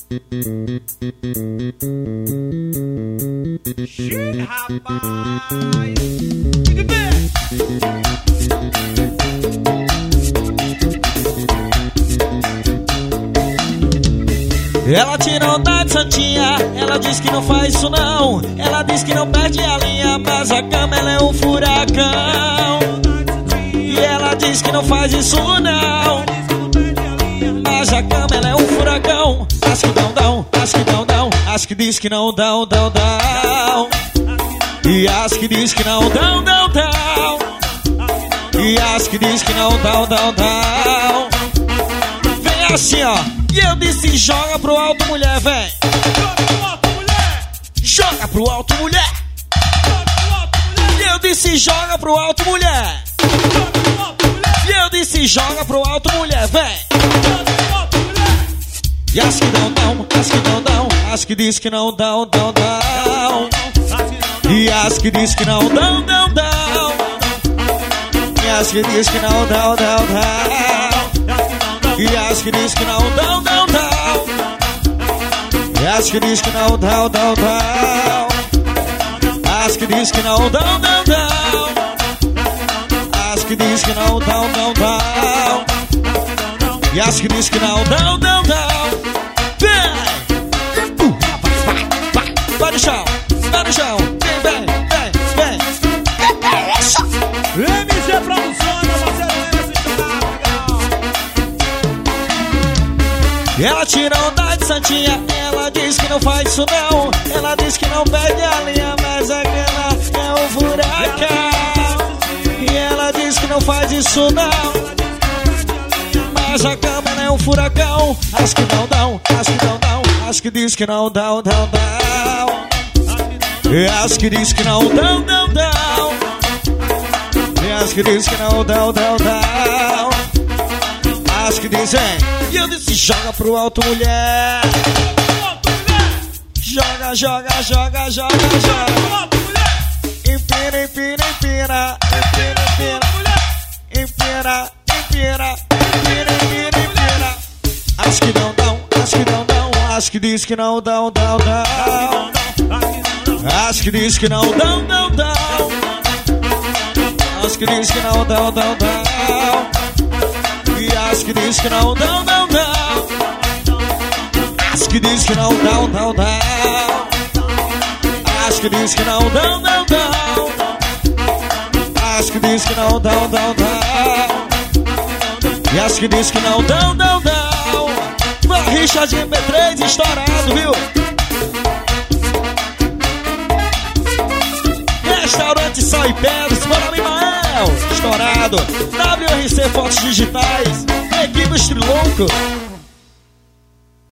Chega, rapaz. Ela tira onda de santinha, ela diz que não faz isso não. Ela diz que não perde a linha, mas a cama ela é um furacão. E ela diz que não faz isso não, mas a cama ela é um furacão. As que dão, as que dão, as que diz que não dão. E as que diz que não dão. E as que diz que não dão. Vem assim, ó. E eu disse, joga pro alto, mulher, vem. Joga pro alto, mulher. E eu disse, joga pro alto, mulher. E eu disse, joga pro alto, mulher, vem. E as que dão, as que dão, as que diz que não dão. E as que diz que não dão. E as que diz que não dão. E as que diz que não dão. E as que diz que não dão. As que diz que não dão. As que diz que não dão. E as que diz que não dão. Vem! Vai no chão, vai no chão. Vem. MG Produções, meu parceiro, Ela tira onda de santinha, ela diz que não faz isso não. Ela diz que não perde a linha, mas aquela é um furacão. E ela diz que não faz isso não, mas a cama ela é um furacão. As que não dão, as que dão. As que diz que não dão. E as que diz que não dão. E as que diz que não dão. As que dizem, e eu disse, joga pro alto, mulher. Joga. Empina. As que não dão. As que diz que não dão. As que diz que não dão. As que diz que não dão. E as que diz que não dão. As que diz que não dão. As que diz que não dão. As que diz que não dão. E as que diz que não dão. Richa de MP3 estourado, viu? Restaurante Sal e Pedras, Mano Mimael, estourado. WRC Fotos Digitais, equipe Estrilouco.